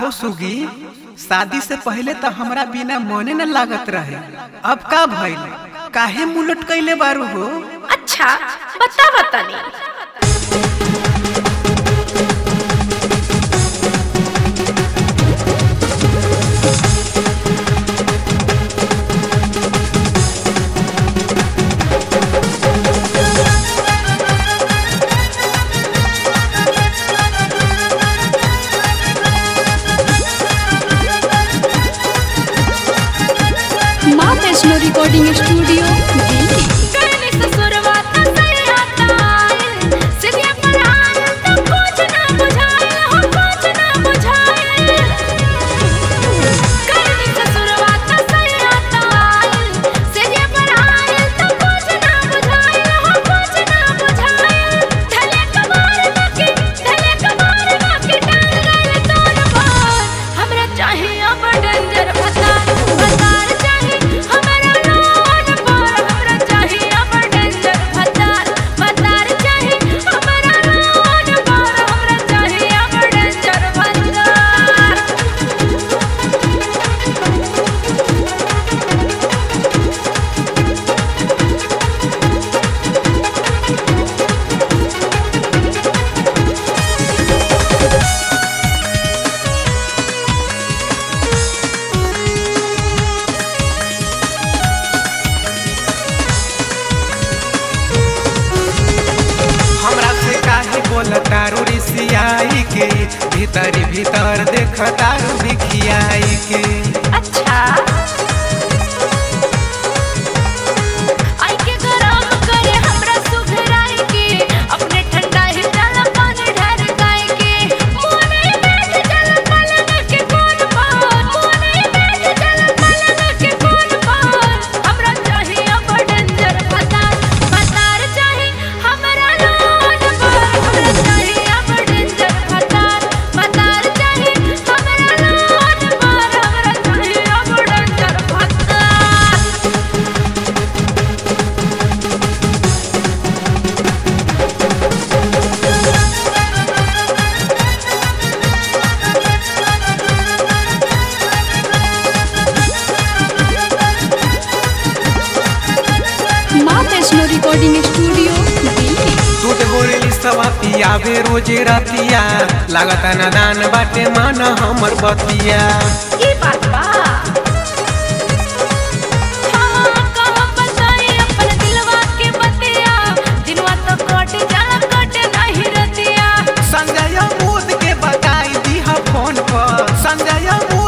काहो सुगी, शादी से पहले तो हमरा बिना मने न लागत रहे, अब का भइल? काहे मुंह लटकइले बारू हो? अच्छा बता तनी। माँ वैष्णो रिकॉर्डिंग स्टूडियो दिल्ली। तारू रिसियाई के भीतर भीतर देख तारू भिखियाई के। अच्छा आई के गरम करे हमरा सुघराई के, अपने ठंडा ही डाला पानी ढार गाय के। मोने बैठ चल पलंग के कोन पर, मोने बैठ चल पलंग के कोन पर। हमरा चाहिए अब डेंजर बतार बतार चाहे हमरा लोन पर। हमरा चाहिए अब डेंजर बतार बतार चाहे हमरा लोन पर। हमरा चाहिए अब डेंजर बतार। माँ वैष्णो रिकॉर्डिंग स्टूडियो दिल्ली। दूध गोरेली सवा पियावे रोजे रातिया, लागत नादान बाटे मान हमर बतिया। ई बात बा हाँ कहाँ बताई अपन दिलवा के बतिया। दिनवा तो कट जाला कट नहीं रतिया। संजय मूद के बताई दी फोन पर, संजय